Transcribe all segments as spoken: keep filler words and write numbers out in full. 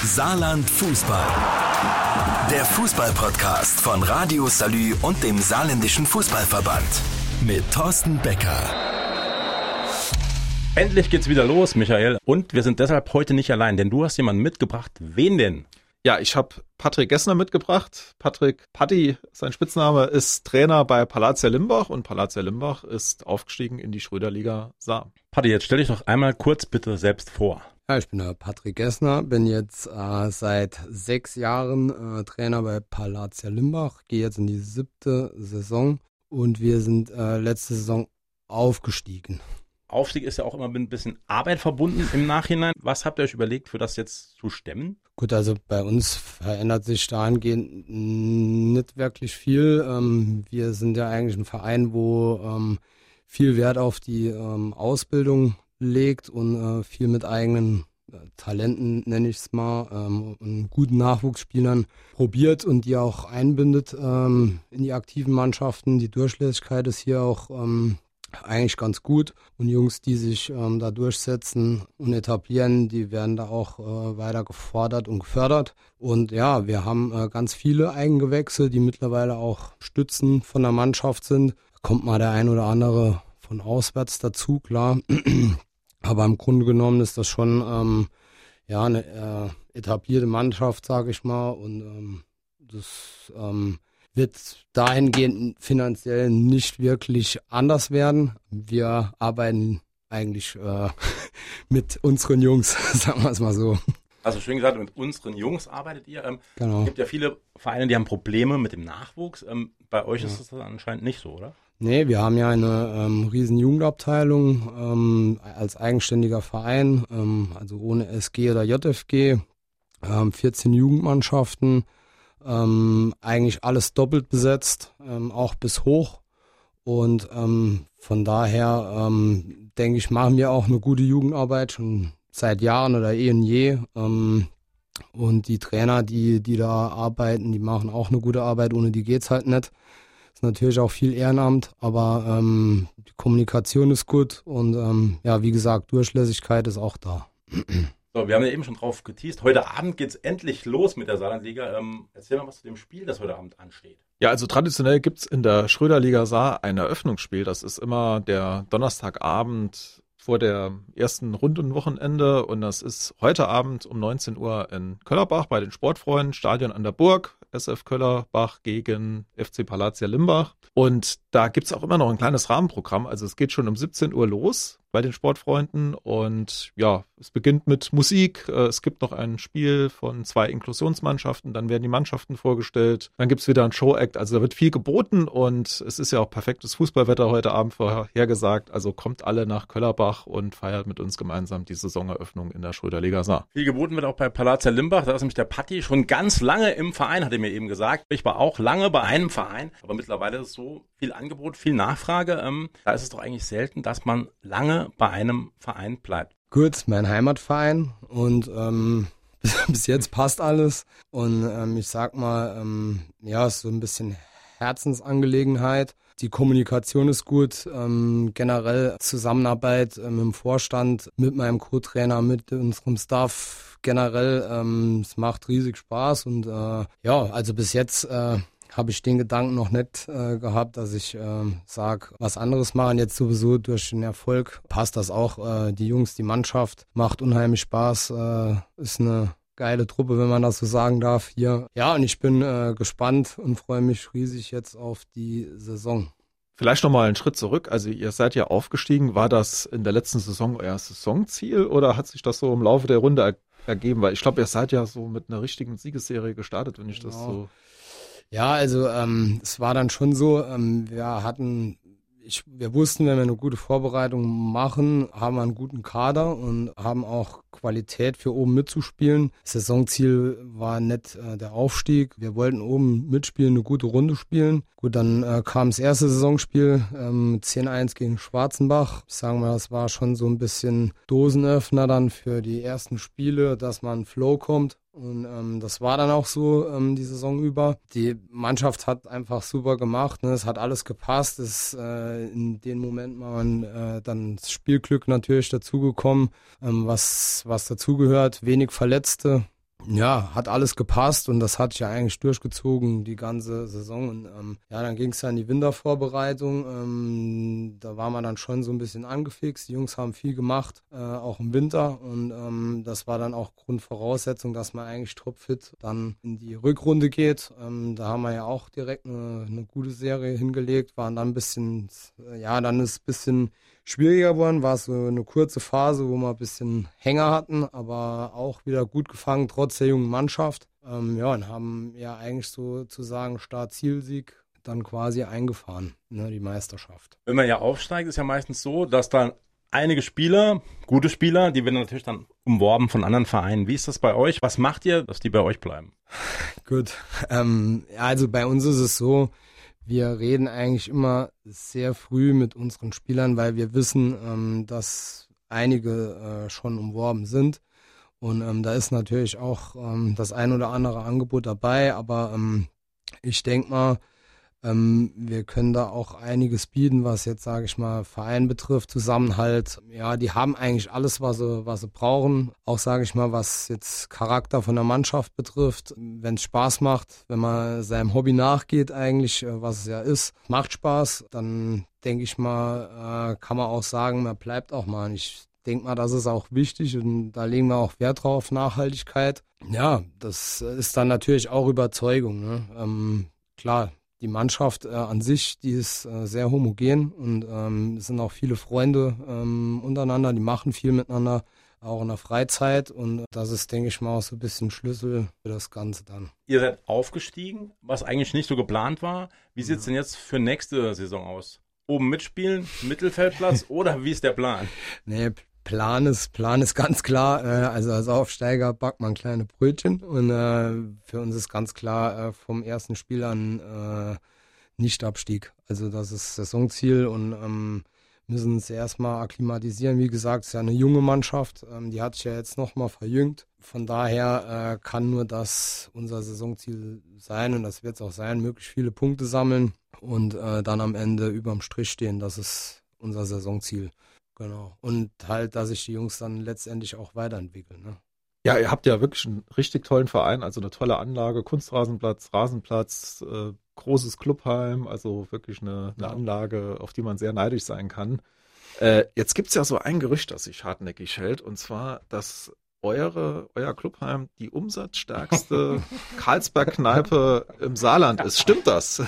Saarland Fußball. Der Fußball-Podcast von Radio Salü und dem Saarländischen Fußballverband. Mit Thorsten Becker. Endlich geht's wieder los, Michael. Und wir sind deshalb heute nicht allein, denn du hast jemanden mitgebracht. Wen denn? Ja, ich habe Patrick Gessner mitgebracht. Patrick Patti, sein Spitzname, ist Trainer bei Palatia Limbach und Palatia Limbach ist aufgestiegen in die Schröderliga Saar. Patti, jetzt stell dich doch einmal kurz bitte selbst vor. Ja, ich bin der Patrick Gessner, bin jetzt äh, seit sechs Jahren äh, Trainer bei Palatia Limbach, gehe jetzt in die siebte Saison und wir sind äh, letzte Saison aufgestiegen. Aufstieg ist ja auch immer mit ein bisschen Arbeit verbunden im Nachhinein. Was habt ihr euch überlegt, für das jetzt zu stemmen? Gut, also bei uns verändert sich dahingehend nicht wirklich viel. Ähm, wir sind ja eigentlich ein Verein, wo ähm, viel Wert auf die ähm, Ausbildung legt und äh, viel mit eigenen äh, Talenten, nenne ich es mal, ähm, und guten Nachwuchsspielern probiert und die auch einbindet ähm, in die aktiven Mannschaften. Die Durchlässigkeit ist hier auch ähm, eigentlich ganz gut und Jungs, die sich ähm, da durchsetzen und etablieren, die werden da auch äh, weiter gefordert und gefördert. Und ja, wir haben äh, ganz viele Eigengewächse, die mittlerweile auch Stützen von der Mannschaft sind. Da kommt mal der ein oder andere von auswärts dazu, klar. Aber im Grunde genommen ist das schon ähm, ja eine äh, etablierte Mannschaft, sage ich mal. Und ähm, das ähm, wird dahingehend finanziell nicht wirklich anders werden. Wir arbeiten eigentlich äh, mit unseren Jungs, sagen wir es mal so. Also schön gesagt, mit unseren Jungs arbeitet ihr. Ähm, Genau. Es gibt ja viele Vereine, die haben Probleme mit dem Nachwuchs. Ähm, bei euch Ja. ist das anscheinend nicht so, oder? Nee, wir haben ja eine ähm, riesen Jugendabteilung ähm, als eigenständiger Verein, ähm, also ohne S G oder J F G, ähm, vierzehn Jugendmannschaften, ähm, eigentlich alles doppelt besetzt, ähm, auch bis hoch. Und ähm, von daher ähm, denke ich, machen wir auch eine gute Jugendarbeit schon seit Jahren oder eh und je. Ähm, und die Trainer, die, die da arbeiten, die machen auch eine gute Arbeit, ohne die geht's halt nicht. Ist natürlich auch viel Ehrenamt, aber ähm, die Kommunikation ist gut und ähm, ja, wie gesagt, Durchlässigkeit ist auch da. So, wir haben ja eben schon drauf geteast. Heute Abend geht's endlich los mit der Saarlandliga. Ähm, erzähl mal was zu dem Spiel, das heute Abend ansteht. Ja, also traditionell gibt's in der Schröderliga Saar ein Eröffnungsspiel. Das ist immer der Donnerstagabend vor der ersten Rundenwochenende und das ist heute Abend um neunzehn Uhr in Köllerbach bei den Sportfreunden, Stadion an der Burg, S F Köllerbach gegen F C Palatia Limbach. Und da gibt's auch immer noch ein kleines Rahmenprogramm. Also es geht schon um siebzehn Uhr los bei den Sportfreunden und ja, es beginnt mit Musik. Es gibt noch ein Spiel von zwei Inklusionsmannschaften, dann werden die Mannschaften vorgestellt. Dann gibt's wieder ein Show-Act. Also da wird viel geboten und es ist ja auch perfektes Fußballwetter heute Abend vorhergesagt. Also kommt alle nach Köllerbach und feiert mit uns gemeinsam die Saisoneröffnung in der Schröderliga Saar. Viel geboten wird auch bei Palatia Limbach. Da ist nämlich der Patti schon ganz lange im Verein, hat er mir eben gesagt. Ich war auch lange bei einem Verein, aber mittlerweile ist es so viel Angebot, viel Nachfrage. Ähm, da ist es doch eigentlich selten, dass man lange bei einem Verein bleibt. Gut, mein Heimatverein und ähm, bis jetzt passt alles und ähm, ich sag mal, ähm, ja, ist so ein bisschen Herzensangelegenheit. Die Kommunikation ist gut, ähm, generell Zusammenarbeit ähm, im Vorstand mit meinem Co-Trainer, mit unserem Staff generell, ähm, es macht riesig Spaß und äh, ja, also bis jetzt äh, habe ich den Gedanken noch nicht äh, gehabt, dass ich äh, sage, was anderes machen. Jetzt sowieso durch den Erfolg passt das auch. Äh, die Jungs, die Mannschaft macht unheimlich Spaß, äh, ist eine geile Truppe, wenn man das so sagen darf hier. Ja, und ich bin äh, gespannt und freue mich riesig jetzt auf die Saison. Vielleicht nochmal einen Schritt zurück. Also ihr seid ja aufgestiegen. War das in der letzten Saison euer Saisonziel oder hat sich das so im Laufe der Runde er- ergeben? Weil ich glaube, ihr seid ja so mit einer richtigen Siegesserie gestartet, wenn ich das Genau. so... Ja, also ähm, es war dann schon so, ähm, wir hatten, ich, wir wussten, wenn wir eine gute Vorbereitung machen, haben wir einen guten Kader und haben auch Qualität für oben mitzuspielen. Saisonziel war nicht äh, der Aufstieg. Wir wollten oben mitspielen, eine gute Runde spielen. Gut, dann äh, kam das erste Saisonspiel ähm, zehn eins gegen Schwarzenbach. Ich sage mal, das war schon so ein bisschen Dosenöffner dann für die ersten Spiele, dass man in Flow kommt. Und ähm, das war dann auch so ähm, die Saison über. Die Mannschaft hat einfach super gemacht, ne? Es hat alles gepasst. Es ist äh, in dem Moment mal äh, dann das Spielglück natürlich dazugekommen, ähm, was was dazugehört. Wenig Verletzte Ja, hat alles gepasst und das hatte ich ja eigentlich durchgezogen, die ganze Saison. Und ähm, ja, dann ging es ja in die Wintervorbereitung. Ähm, da war man dann schon so ein bisschen angefixt. Die Jungs haben viel gemacht, äh, auch im Winter. Und ähm, das war dann auch Grundvoraussetzung, dass man eigentlich topfit dann in die Rückrunde geht. Ähm, da haben wir ja auch direkt eine, eine gute Serie hingelegt, waren dann ein bisschen, ja, dann ist ein bisschen schwieriger geworden, war so eine kurze Phase, wo wir ein bisschen Hänger hatten, aber auch wieder gut gefangen, trotz der jungen Mannschaft. Ähm, ja, und haben ja eigentlich sozusagen Start-Zielsieg dann quasi eingefahren, ne, die Meisterschaft. Wenn man ja aufsteigt, ist ja meistens so, dass dann einige Spieler, gute Spieler, die werden natürlich dann umworben von anderen Vereinen. Wie ist das bei euch? Was macht ihr, dass die bei euch bleiben? Gut, ähm, also bei uns ist es so, wir reden eigentlich immer sehr früh mit unseren Spielern, weil wir wissen, ähm, dass einige äh, schon umworben sind. Und ähm, da ist natürlich auch ähm, das ein oder andere Angebot dabei. Aber ähm, ich denke mal, ähm, wir können da auch einiges bieten, was jetzt, sage ich mal, Verein betrifft, Zusammenhalt. Ja, die haben eigentlich alles, was sie, was sie brauchen. Auch, sage ich mal, was jetzt Charakter von der Mannschaft betrifft. Wenn es Spaß macht, wenn man seinem Hobby nachgeht eigentlich, was es ja ist, macht Spaß, dann denke ich mal, äh, kann man auch sagen, man bleibt auch mal. Ich denke mal, das ist auch wichtig und da legen wir auch Wert drauf, Nachhaltigkeit. Ja, das ist dann natürlich auch Überzeugung, ne? Ähm, klar, die Mannschaft äh, an sich, die ist äh, sehr homogen und ähm, es sind auch viele Freunde ähm, untereinander, die machen viel miteinander, auch in der Freizeit und das ist, denke ich mal, auch so ein bisschen Schlüssel für das Ganze dann. Ihr seid aufgestiegen, was eigentlich nicht so geplant war. Wie sieht es denn jetzt für nächste Saison aus? Oben mitspielen, Mittelfeldplatz oder wie ist der Plan? Nee, Plan ist, Plan ist ganz klar, äh, also als Aufsteiger backt man kleine Brötchen und äh, für uns ist ganz klar äh, vom ersten Spiel an äh, Nicht-Abstieg. Also das ist Saisonziel und ähm, müssen uns erstmal akklimatisieren. Wie gesagt, es ist ja eine junge Mannschaft, ähm, die hat sich ja jetzt nochmal verjüngt. Von daher äh, kann nur das unser Saisonziel sein und das wird es auch sein, möglichst viele Punkte sammeln und äh, dann am Ende überm Strich stehen. Das ist unser Saisonziel. Genau. Und halt, dass sich die Jungs dann letztendlich auch weiterentwickeln. Ne? Ja, ihr habt ja wirklich einen richtig tollen Verein, also eine tolle Anlage, Kunstrasenplatz, Rasenplatz, äh, großes Clubheim, also wirklich eine, eine Ja. Anlage, auf die man sehr neidisch sein kann. Äh, jetzt gibt's ja so ein Gerücht, das sich hartnäckig hält, und zwar, dass eure, euer Clubheim die umsatzstärkste Carlsberg-Kneipe im Saarland ist. Stimmt das?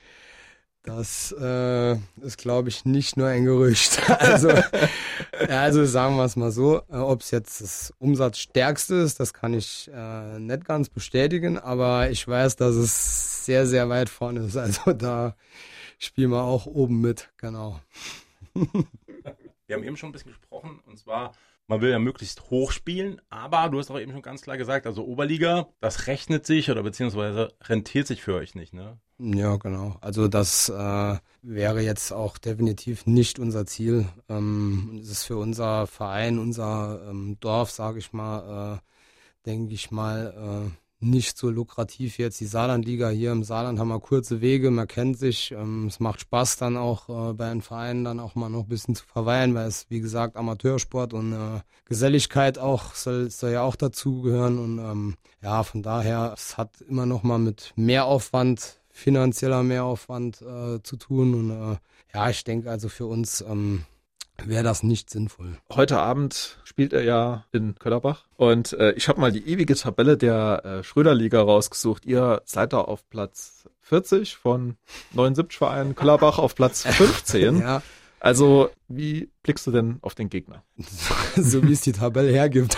Das äh, ist, glaube ich, nicht nur ein Gerücht. Also, ja, also sagen wir es mal so, äh, ob es jetzt das Umsatzstärkste ist, das kann ich äh, nicht ganz bestätigen, aber ich weiß, dass es sehr, sehr weit vorne ist. Also da spielen wir auch oben mit, genau. Wir haben eben schon ein bisschen gesprochen und zwar, man will ja möglichst hoch spielen, aber du hast auch eben schon ganz klar gesagt, also Oberliga, das rechnet sich oder beziehungsweise rentiert sich für euch nicht, ne? Ja, genau. Also das äh, wäre jetzt auch definitiv nicht unser Ziel. Ähm, es ist für unser Verein, unser ähm, Dorf, sage ich mal, äh, denke ich mal, äh, nicht so lukrativ jetzt. Die Saarlandliga hier im Saarland haben wir kurze Wege, man kennt sich. Ähm, es macht Spaß dann auch äh, bei den Vereinen dann auch mal noch ein bisschen zu verweilen, weil es, wie gesagt, Amateursport und äh, Geselligkeit auch soll, soll ja auch dazugehören. Und ähm, ja, von daher, es hat immer noch mal mit Mehraufwand, finanzieller Mehraufwand äh, zu tun. Und äh, ja, ich denke also für uns ähm, wäre das nicht sinnvoll. Heute Abend spielt er ja in Köllerbach und äh, ich habe mal die ewige Tabelle der äh, Schröder-Liga rausgesucht. Ihr seid da auf Platz vierzig von neunundsiebzig Vereinen, Köllerbach auf Platz fünfzehn. Ja. Also wie blickst du denn auf den Gegner? So wie es die Tabelle hergibt.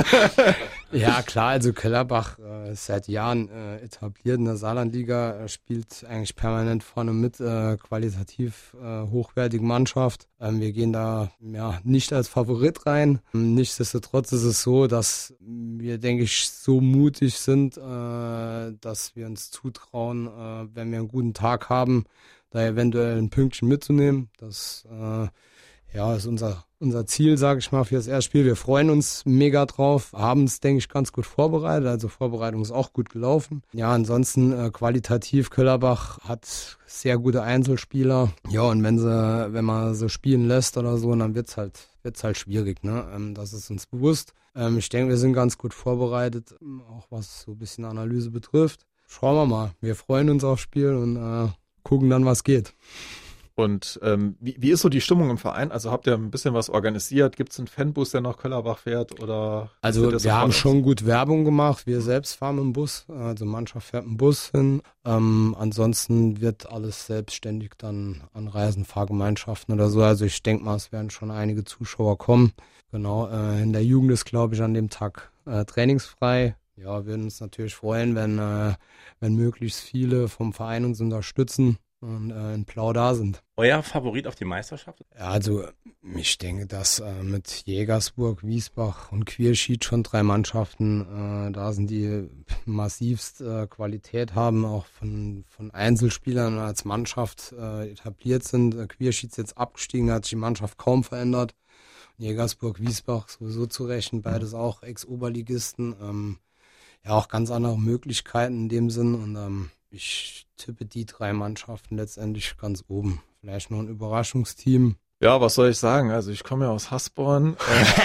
Ja, klar, also Kellerbach äh, ist seit Jahren äh, etabliert in der Saarlandliga, äh, spielt eigentlich permanent vorne mit, äh, qualitativ äh, hochwertige Mannschaft. Ähm, wir gehen da ja nicht als Favorit rein. Nichtsdestotrotz ist es so, dass wir, denke ich, so mutig sind, äh, dass wir uns zutrauen, äh, wenn wir einen guten Tag haben, da eventuell ein Pünktchen mitzunehmen. Das äh, ja, ist unser, unser Ziel, sage ich mal, für das erste Spiel. Wir freuen uns mega drauf, haben es, denke ich, ganz gut vorbereitet. Also Vorbereitung ist auch gut gelaufen. Ja, ansonsten äh, qualitativ, Köllerbach hat sehr gute Einzelspieler. Ja, und wenn sie, wenn man so spielen lässt oder so, dann wird's halt, wird's halt schwierig, ne? Ähm, das ist uns bewusst. Ähm, ich denke, wir sind ganz gut vorbereitet, auch was so ein bisschen Analyse betrifft. Schauen wir mal. Wir freuen uns aufs Spiel und äh, gucken dann, was geht. Und ähm, wie, wie ist so die Stimmung im Verein? Also habt ihr ein bisschen was organisiert? Gibt es einen Fanbus, der nach Köllerbach fährt? Oder also wir haben schon gut Werbung gemacht. Wir selbst fahren mit dem Bus. Also Mannschaft fährt mit dem Bus hin. Ähm, ansonsten wird alles selbstständig dann an Reisen, Fahrgemeinschaften oder so. Also ich denke mal, es werden schon einige Zuschauer kommen. Genau, äh, in der Jugend ist, glaube ich, an dem Tag äh, trainingsfrei. Ja, wir würden uns natürlich freuen, wenn, äh, wenn möglichst viele vom Verein uns unterstützen und äh, in Plau da sind. Euer Favorit auf die Meisterschaft? Ja, also ich denke, dass äh, mit Jägersburg, Wiesbach und Quierschied schon drei Mannschaften äh, da sind, die massivst äh, Qualität haben, auch von, von Einzelspielern als Mannschaft äh, etabliert sind. Äh, Quierschied ist jetzt abgestiegen, hat sich die Mannschaft kaum verändert. Jägersburg, Wiesbach sowieso zu rechnen, beides auch Ex-Oberligisten. Ähm, ja, auch ganz andere Möglichkeiten in dem Sinn und ähm, ich tippe die drei Mannschaften letztendlich ganz oben. Vielleicht noch ein Überraschungsteam. Ja, was soll ich sagen? Also ich komme ja aus Hasborn.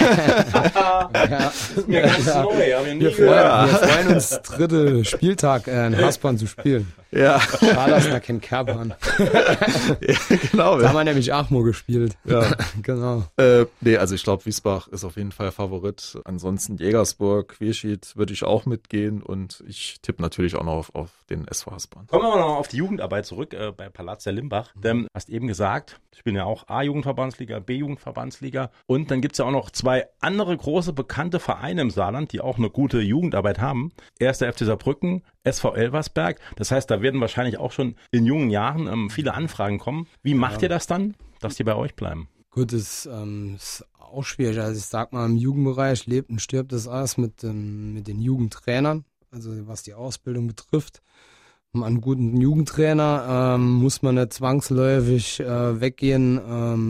ja. Das ist mir ganz ja. neu. Haben wir, nie Wir, freuen, wir freuen uns, dritte Spieltag äh, in Hasborn zu spielen. Ja. Schade, dass wir keinen Kerb haben. ja, genau. Da haben wir nämlich Achmo gespielt. Ja. genau. Äh, nee, also ich glaube, Wiesbach ist auf jeden Fall Favorit. Ansonsten Jägersburg, Quierschied würde ich auch mitgehen und ich tippe natürlich auch noch auf, auf den S V Hasborn. Kommen wir noch auf die Jugendarbeit zurück äh, bei Palaz der Limbach. Denn, hast eben gesagt, ich bin ja auch A-Jugendverbandsliga, B-Jugendverbandsliga und dann gibt es ja auch noch zwei andere große bekannte Vereine im Saarland, die auch eine gute Jugendarbeit haben. Erster F C Saarbrücken, S V Elversberg. Das heißt, da werden wahrscheinlich auch schon in jungen Jahren ähm, viele Anfragen kommen. Wie macht ja. ihr das dann, dass die bei euch bleiben? Gut, das ähm, ist auch schwierig. Also ich sag mal, im Jugendbereich lebt und stirbt das alles mit, ähm, mit den Jugendtrainern, also was die Ausbildung betrifft. Um einen guten Jugendtrainer ähm, muss man nicht zwangsläufig äh, weggehen,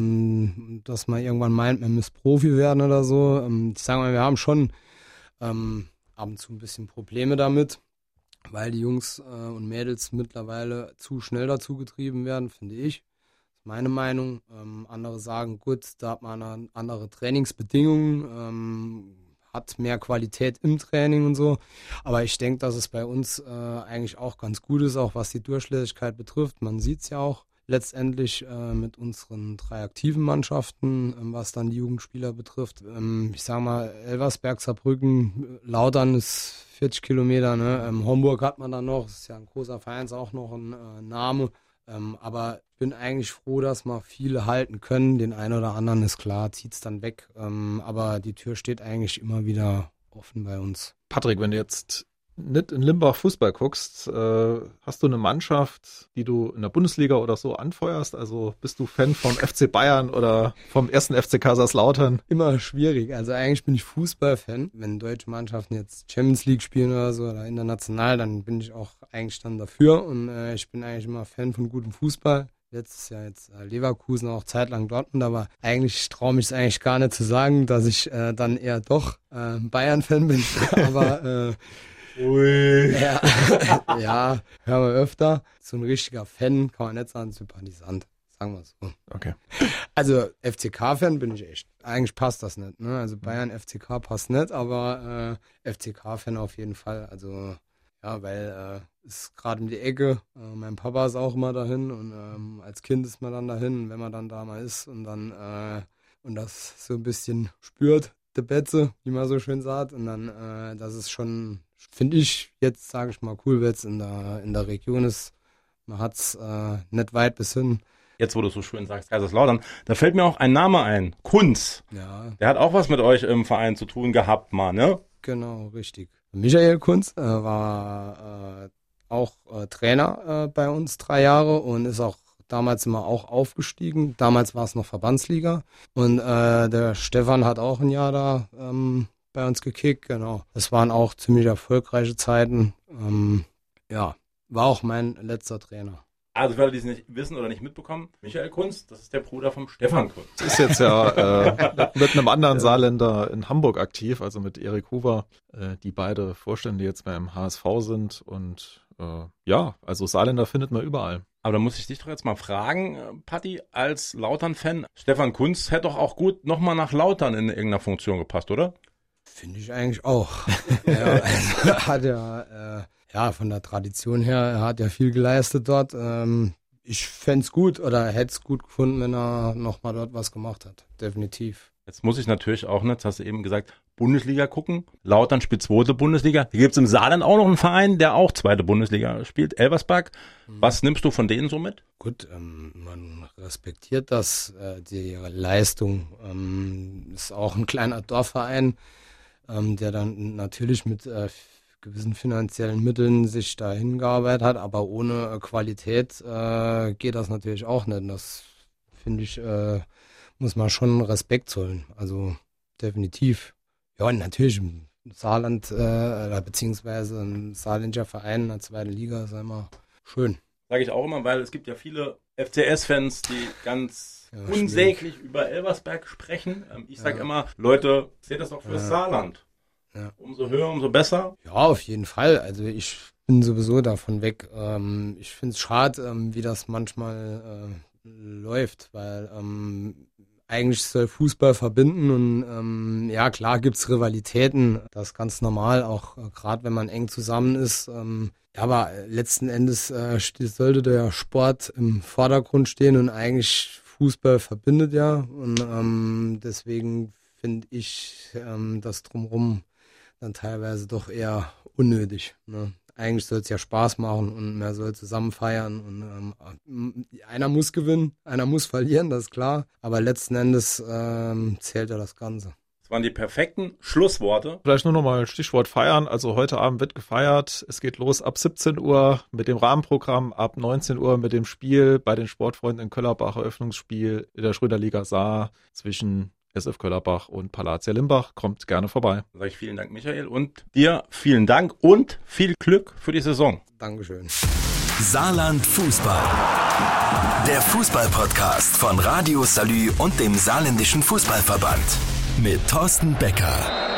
ähm, dass man irgendwann meint, man müsste Profi werden oder so. Ähm, ich sage mal, wir haben schon ähm, ab und zu ein bisschen Probleme damit, weil die Jungs äh, und Mädels mittlerweile zu schnell dazu getrieben werden, finde ich. Das ist meine Meinung. Ähm, andere sagen, gut, da hat man andere Trainingsbedingungen, ähm, hat mehr Qualität im Training und so. Aber ich denke, dass es bei uns äh, eigentlich auch ganz gut ist, auch was die Durchlässigkeit betrifft. Man sieht es ja auch letztendlich äh, mit unseren drei aktiven Mannschaften, ähm, was dann die Jugendspieler betrifft. Ähm, ich sage mal, Elversberg, Saarbrücken, Lautern ist vierzig Kilometer. Ne? Ähm, Homburg hat man dann noch, das ist ja ein großer Verein, ist auch noch ein äh, Name. Ähm, aber ich bin eigentlich froh, dass wir viele halten können. Den einen oder anderen ist klar, zieht es dann weg. Ähm, aber die Tür steht eigentlich immer wieder offen bei uns. Patrick, wenn du jetzt nicht in Limbach Fußball guckst, äh, hast du eine Mannschaft, die du in der Bundesliga oder so anfeuerst? Also bist du Fan vom F C Bayern oder vom ersten F C Kaiserslautern? Immer schwierig. Also eigentlich bin ich Fußballfan. Wenn deutsche Mannschaften jetzt Champions League spielen oder so oder international, dann bin ich auch eigentlich dann dafür. Und äh, ich bin eigentlich immer Fan von gutem Fußball. Letztes Jahr jetzt äh, Leverkusen, auch zeitlang Dortmund, aber eigentlich traue mich es eigentlich gar nicht zu sagen, dass ich äh, dann eher doch äh, Bayern-Fan bin. aber äh, Ui. Ja, ja, hören wir öfter. So ein richtiger Fan kann man nicht sagen, Sympathisant, sagen wir es so. Okay. Also F C K-Fan bin ich echt. Eigentlich passt das nicht, ne? Also Bayern, F C K passt nicht, aber äh, F C K-Fan auf jeden Fall. Also ja, weil äh, ist gerade um die Ecke. Äh, mein Papa ist auch immer dahin und ähm, als Kind ist man dann dahin, wenn man dann da mal ist und dann äh, und das so ein bisschen spürt, die Betze, wie man so schön sagt. Und dann, äh, das ist schon, finde ich, jetzt sage ich mal, cool, wenn es in der, in der Region ist. Man hat es äh, nicht weit bis hin. Jetzt, wo du so schön sagst, Kaiserslautern, da fällt mir auch ein Name ein. Kunz. Ja. Der hat auch was mit euch im Verein zu tun gehabt, mal, ne? Genau, richtig. Michael Kunz äh, war äh, auch äh, Trainer äh, bei uns drei Jahre und ist auch damals immer auch aufgestiegen. Damals war es noch Verbandsliga. Und äh, der Stefan hat auch ein Jahr da ähm, bei uns gekickt. Genau. Das waren auch ziemlich erfolgreiche Zeiten. Ähm, ja, war auch mein letzter Trainer. Also für alle, die es nicht wissen oder nicht mitbekommen, Michael Kunz, das ist der Bruder vom Stefan Kunz. Ist jetzt ja äh, mit einem anderen Saarländer in Hamburg aktiv, also mit Erik Huber, äh, die beide Vorstände jetzt beim H S V sind. Und äh, ja, also Saarländer findet man überall. Aber da muss ich dich doch jetzt mal fragen, Patti, als Lautern-Fan, Stefan Kunz hätte doch auch gut nochmal nach Lautern in irgendeiner Funktion gepasst, oder? Finde ich eigentlich auch. Ja, also hat ja, äh, ja, von der Tradition her, er hat ja viel geleistet dort. Ähm, ich fände es gut oder hätte es gut gefunden, wenn er nochmal dort was gemacht hat. Definitiv. Jetzt muss ich natürlich auch, ne, jetzt hast du eben gesagt, Bundesliga gucken. Lautern spielt zweite Bundesliga. Hier gibt es im Saarland auch noch einen Verein, der auch zweite Bundesliga spielt, Elversberg. Mhm. Was nimmst du von denen so mit? Gut, ähm, man respektiert das, äh, die Leistung. Ähm, ist auch ein kleiner Dorfverein, ähm, der dann natürlich mit äh, gewissen finanziellen Mitteln sich dahin gearbeitet hat, aber ohne äh, Qualität äh, geht das natürlich auch nicht. Das finde ich, äh, muss man schon Respekt zollen. Also definitiv. Ja, und natürlich im Saarland, äh, beziehungsweise ein saarländischer Verein in der zweiten Liga ist immer schön. Sage ich auch immer, weil es gibt ja viele F C S-Fans, die ganz ja, unsäglich schwierig. über Elversberg sprechen. Ähm, ich sage ja. immer, Leute, seht das doch fürs ja. Saarland. Ja. Umso höher, umso besser. Ja, auf jeden Fall. Also ich bin sowieso davon weg. Ähm, ich finde es schade, ähm, wie das manchmal äh, läuft, weil ähm, eigentlich soll Fußball verbinden und ähm, ja, klar gibt's Rivalitäten, das ist ganz normal, auch äh, gerade wenn man eng zusammen ist. Ähm, ja, aber letzten Endes äh, sollte der Sport im Vordergrund stehen und eigentlich Fußball verbindet ja und ähm, deswegen finde ich ähm, das Drumherum dann teilweise doch eher unnötig, ne? Eigentlich soll es ja Spaß machen und man soll zusammen feiern und ähm, einer muss gewinnen, einer muss verlieren, das ist klar. Aber letzten Endes ähm, zählt ja das Ganze. Das waren die perfekten Schlussworte. Vielleicht nur noch mal Stichwort feiern. Also heute Abend wird gefeiert. Es geht los ab siebzehn Uhr mit dem Rahmenprogramm, ab neunzehn Uhr mit dem Spiel bei den Sportfreunden in Köllerbach, Eröffnungsspiel in der Schröder-Liga Saar zwischen S F Köllerbach und Palatia Limbach. Kommt gerne vorbei. Sag ich vielen Dank, Michael, und dir vielen Dank und viel Glück für die Saison. Dankeschön. Saarland Fußball. Der Fußball-Podcast von Radio Salü und dem Saarländischen Fußballverband. Mit Thorsten Becker.